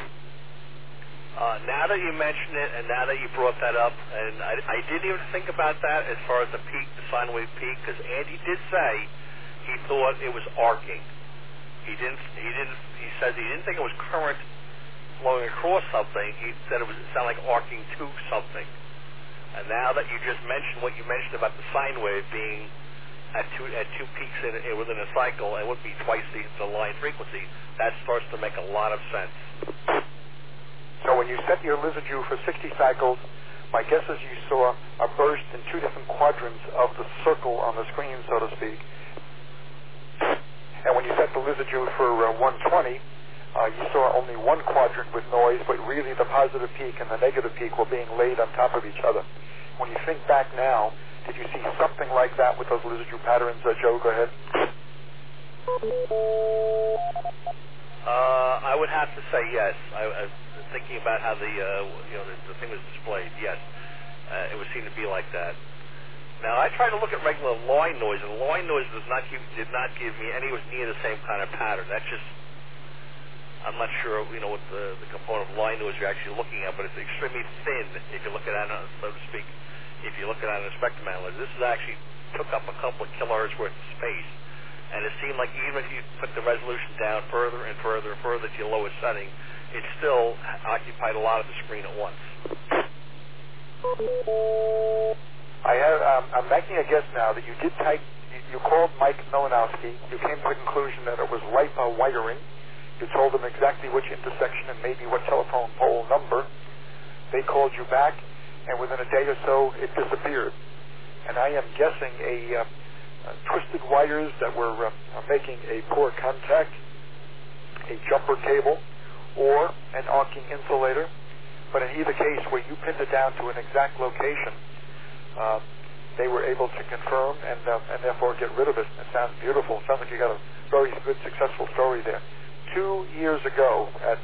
Now that you mention it, and now that you brought that up, and I didn't even think about that as far as the peak, the sine wave peak, because Andy did say he thought it was arcing. He said he didn't think it was current flowing across something. He said it sounded like arcing to something. And now that you just mentioned what you mentioned about the sine wave being at two peaks within a cycle, and would be twice the line frequency. That starts to make a lot of sense. So when you set your Lizard-U for 60 cycles, my guess is you saw a burst in two different quadrants of the circle on the screen, so to speak. And when you set the Lizard-U for 120, you saw only one quadrant with noise, but really the positive peak and the negative peak were being laid on top of each other. When you think back now, did you see something like that with those Lizard-U patterns? Joe, go ahead. I would have to say yes. I was thinking about how the thing was displayed. Yes, it would seem to be like that. Now I tried to look at regular line noise, and line noise did not give me anywhere near the same kind of pattern. That's just, I'm not sure what the component of line noise you're actually looking at, but it's extremely thin if you look at it, so to speak. If you look at it on a spectrum analyzer, this is actually took up a couple of kilohertz worth of space. And it seemed like even if you put the resolution down further and further and further to your lowest setting, it still occupied a lot of the screen at once. I'm making a guess now that you did type, you called Mike Milanowski. You came to the conclusion that it was LIPA wiring. You told them exactly which intersection and maybe what telephone pole number. They called you back, and within a day or so, it disappeared. And I am guessing twisted wires that were making a poor contact, a jumper cable, or an arcing insulator. But in either case, where you pinned it down to an exact location, they were able to confirm and therefore get rid of it. It sounds beautiful. It sounds like you got a very good, successful story there. 2 years ago at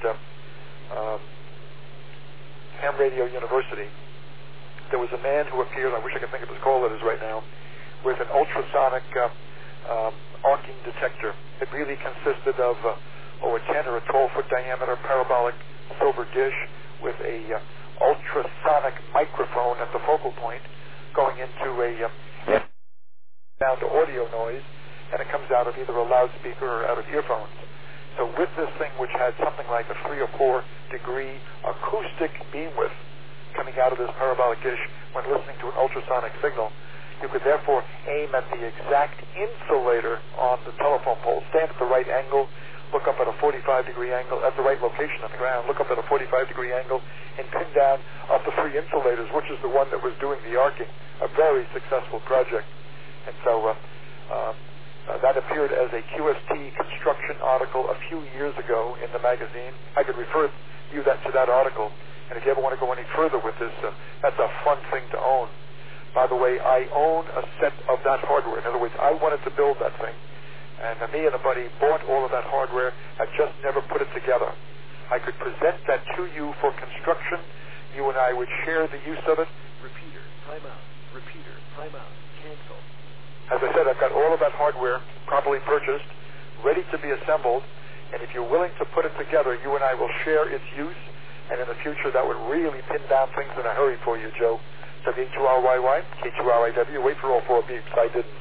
Ham Radio University, there was a man who appeared, I wish I could think of his call letters right now, with an ultrasonic arcing detector. It really consisted of a 10 or a 12-foot diameter parabolic silver dish with a ultrasonic microphone at the focal point going into a down to audio noise, and it comes out of either a loudspeaker or out of earphones. So with this thing, which had something like a 3 or 4 degree acoustic beam width coming out of this parabolic dish when listening to an ultrasonic signal, you could therefore aim at the exact insulator on the telephone pole, stand at the right angle, look up at a 45-degree angle, at the right location on the ground, look up at a 45-degree angle, and pin down up the 3 insulators, which is the one that was doing the arcing. A very successful project. And so that appeared as a QST construction article a few years ago in the magazine. I could refer you to that article. And if you ever want to go any further with this, that's a fun thing to own. By the way, I own a set of that hardware. In other words, I wanted to build that thing. And me and a buddy bought all of that hardware and just never put it together. I could present that to you for construction. You and I would share the use of it. Repeater, timeout. Repeater, timeout. Cancel. As I said, I've got all of that hardware properly purchased, ready to be assembled. And if you're willing to put it together, you and I will share its use. And in the future, that would really pin down things in a hurry for you, Joe. W2RYY, K2RIW. Wait for all 4 beeps. I didn't.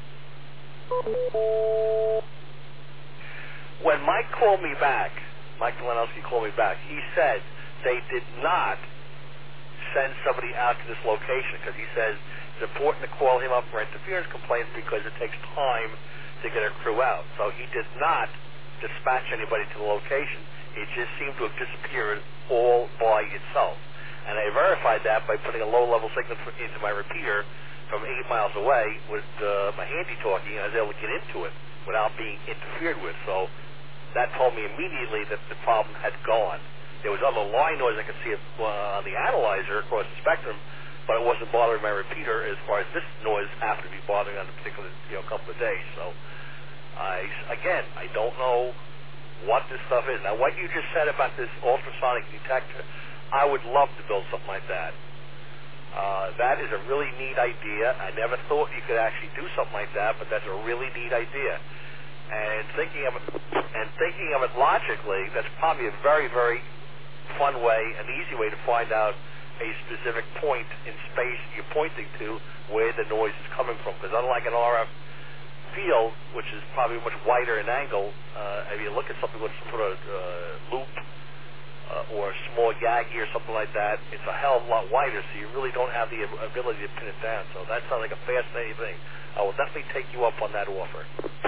When Mike called me back, Mike Milanowski called me back, he said they did not send somebody out to this location because he says it's important to call him up for interference complaints because it takes time to get a crew out. So he did not dispatch anybody to the location. It just seemed to have disappeared all by itself. And I verified that by putting a low-level signal into my repeater from 8 miles away with my handy talkie, and I was able to get into it without being interfered with. So that told me immediately that the problem had gone. There was other line noise I could see on the analyzer across the spectrum, but it wasn't bothering my repeater as far as this noise happened to be bothering on a particular couple of days. So I don't know what this stuff is. Now, what you just said about this ultrasonic detector, I would love to build something like that. That is a really neat idea. I never thought you could actually do something like that, but that's a really neat idea. And thinking of it logically, that's probably a very, very fun way, an easy way to find out a specific point in space you're pointing to where the noise is coming from. Because unlike an RF field, which is probably much wider in angle, if you look at something with some sort of loop or a small Yagi or something like that, it's a hell of a lot wider, so you really don't have the ability to pin it down. So that sounds like a fascinating thing. I will definitely take you up on that offer.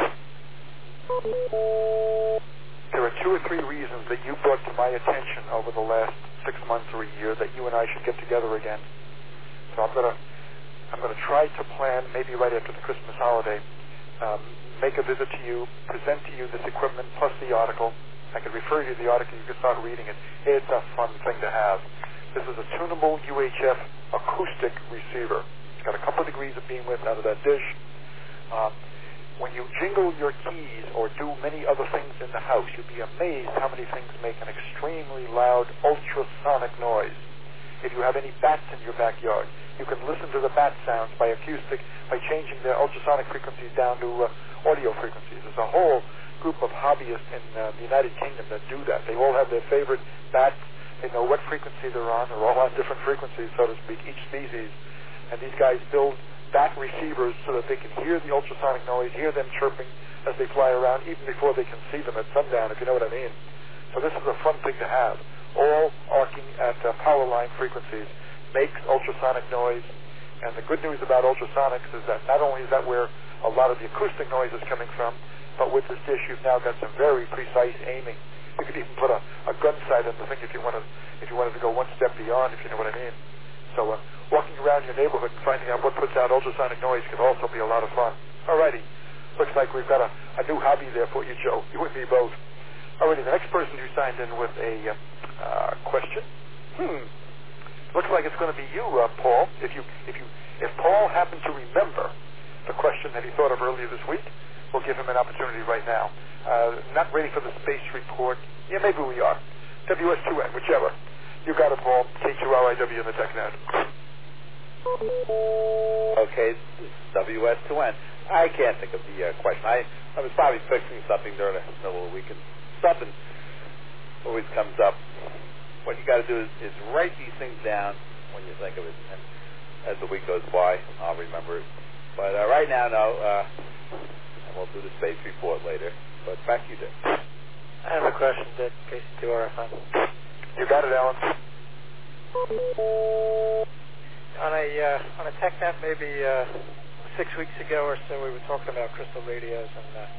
There are 2 or 3 reasons that you brought to my attention over the last 6 months or a year that you and I should get together again. So I'm gonna try to plan, maybe right after the Christmas holiday, make a visit to you, present to you this equipment plus the article. I can refer you to the article. You can start reading it. It's a fun thing to have. This is a tunable UHF acoustic receiver. It's got a couple of degrees of beam width out of that dish. When you jingle your keys or do many other things in the house, you'd be amazed how many things make an extremely loud ultrasonic noise. If you have any bats in your backyard, you can listen to the bat sounds by changing their ultrasonic frequencies down to audio frequencies. There's a whole group of hobbyists in the United Kingdom that do that. They all have their favorite bats. They know what frequency they're on. They're all on different frequencies, so to speak, each species. And these guys build bat receivers so that they can hear the ultrasonic noise, hear them chirping as they fly around, even before they can see them at sundown, if you know what I mean. So this is a fun thing to have. All arcing at power line frequencies makes ultrasonic noise. And the good news about ultrasonics is that not only is that where a lot of the acoustic noise is coming from, but with this dish you've now got some very precise aiming. You could even put a gun sight on the thing if you wanted to go one step beyond, if you know what I mean. So walking around your neighborhood and finding out what puts out ultrasonic noise can also be a lot of fun. Alrighty. Looks like we've got a new hobby there for you, Joe. You and me both. Alrighty, the next person who signed in with a question. Looks like it's going to be you, Paul. If Paul happened to remember the question that he thought of earlier this week, we'll give him an opportunity right now. Not ready for the space report. Yeah, maybe we are. WS2N, whichever. You got it, Paul. K2RIW in the TechNet. Okay, WS2N. I can't think of the question. I was probably fixing something during the middle of the week, and something always comes up. What you got to do is write these things down when you think of it, and as the week goes by, I'll remember it. But right now, no. And we'll do the space report later. But back to you, Dick. I have a question, Dick. KC2RFN. You got it, Alan. On a TechNet, maybe 6 weeks ago or so, we were talking about crystal radios,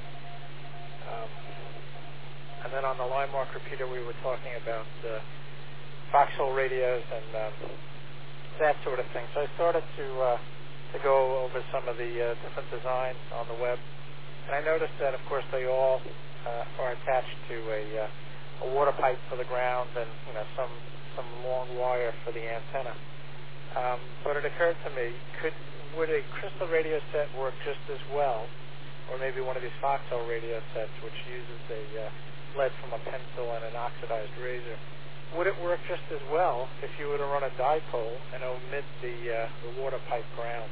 and then on the Linemark repeater, we were talking about foxhole radios and that sort of thing. So I started to go over some of the different designs on the web, and I noticed that, of course, they all are attached to a water pipe for the ground and some long wire for the antenna. But it occurred to me, would a crystal radio set work just as well, or maybe one of these foxhole radio sets, which uses a lead from a pencil and an oxidized razor, would it work just as well if you were to run a dipole and omit the water pipe ground?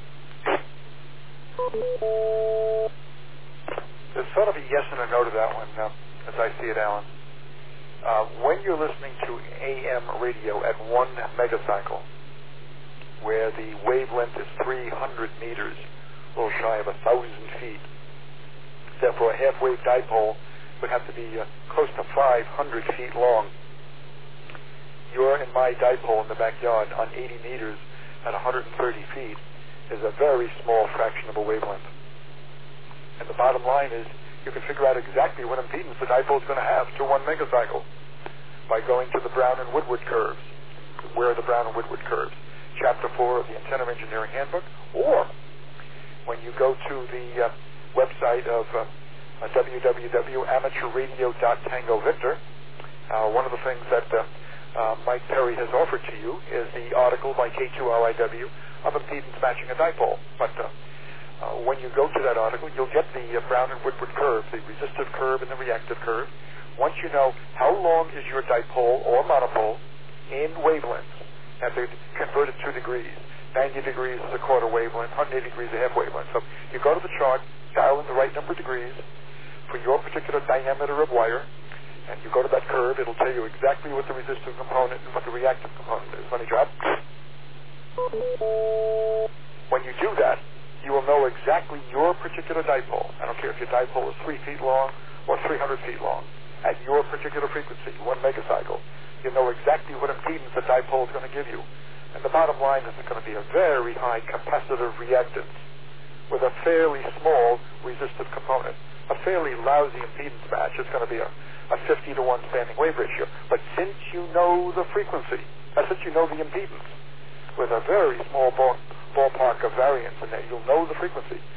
There's sort of a yes and a no to that one, as I see it, Alan. When you're listening to AM radio at 1 megacycle, where the wavelength is 300 meters, a little shy of 1,000 feet, therefore a half-wave dipole would have to be close to 500 feet long. Your and my dipole in the backyard on 80 meters at 130 feet is a very small fraction of a wavelength. And the bottom line is you can figure out exactly what impedance the dipole is going to have to 1 megacycle by going to the Brown and Woodward curves. Where are the Brown and Woodward curves? Chapter 4 of the Antenna Engineering Handbook, or when you go to the website of www.amateurradio.tangovictor, one of the things that Mike Perry has offered to you is the article by K2RIW of impedance matching a dipole. But when you go to that article, you'll get the Brown and Woodward curve, the resistive curve and the reactive curve. Once you know how long is your dipole or monopole in wavelengths, and they convert it 2 degrees. 90 degrees is a quarter wavelength, 180 degrees is a half wavelength. So you go to the chart, dial in the right number of degrees for your particular diameter of wire, and you go to that curve. It'll tell you exactly what the resistive component and what the reactive component is. Let me drop. When you do that, you will know exactly your particular dipole. I don't care if your dipole is 3 feet long or 300 feet long. At your particular frequency, 1 megacycle, you know exactly what impedance the dipole is going to give you. And the bottom line is it's going to be a very high capacitive reactance with a fairly small resistive component. A fairly lousy impedance match is going to be a 50 to 1 standing wave ratio. But since you know the frequency, since you know the impedance, with a very small ballpark of variance in there, you'll know the frequency.